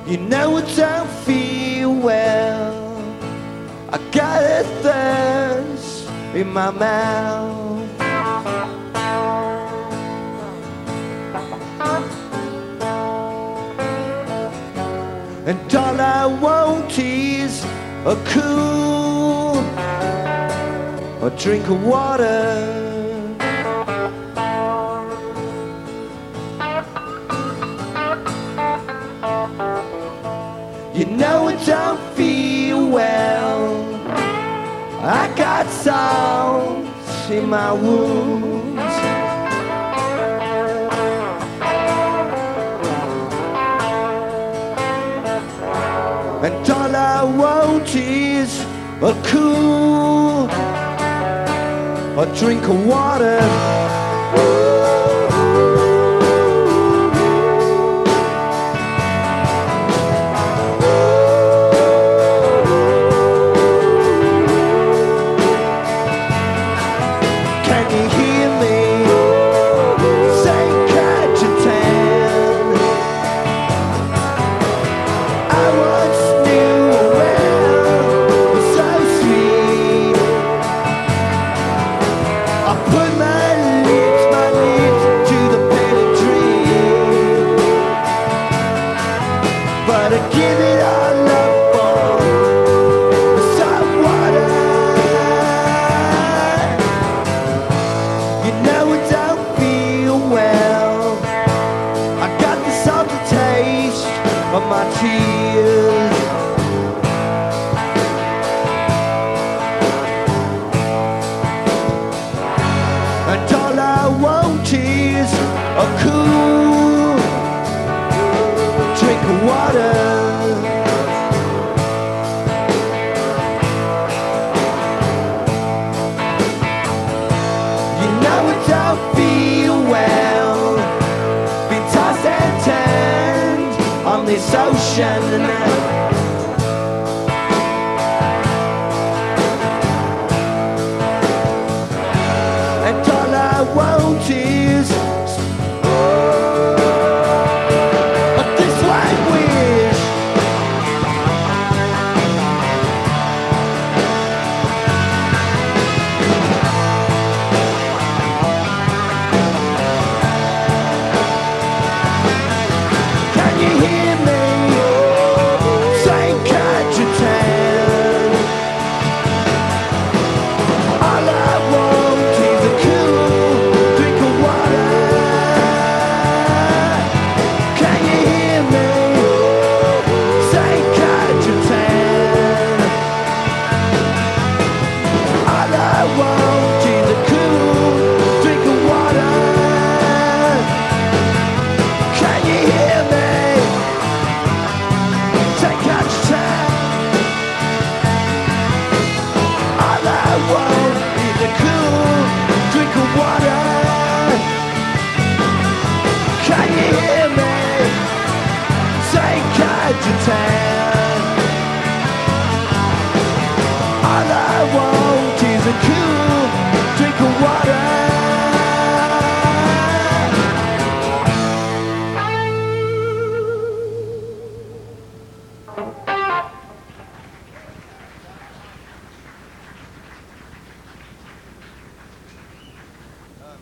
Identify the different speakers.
Speaker 1: You know I don't feel well. I got a thirst in my mouth. And all I want is a cool a drink of water. You know I don't feel well. I got salt in my wounds. And all I want is a cool a drink of water. But I give it all up for salt water. You know I don't feel well. I got the salty taste of my tears. And all I want is a cool drink of water. You know I don't feel well. Been tossed and turned on this ocean. And all I want is all I want is a cool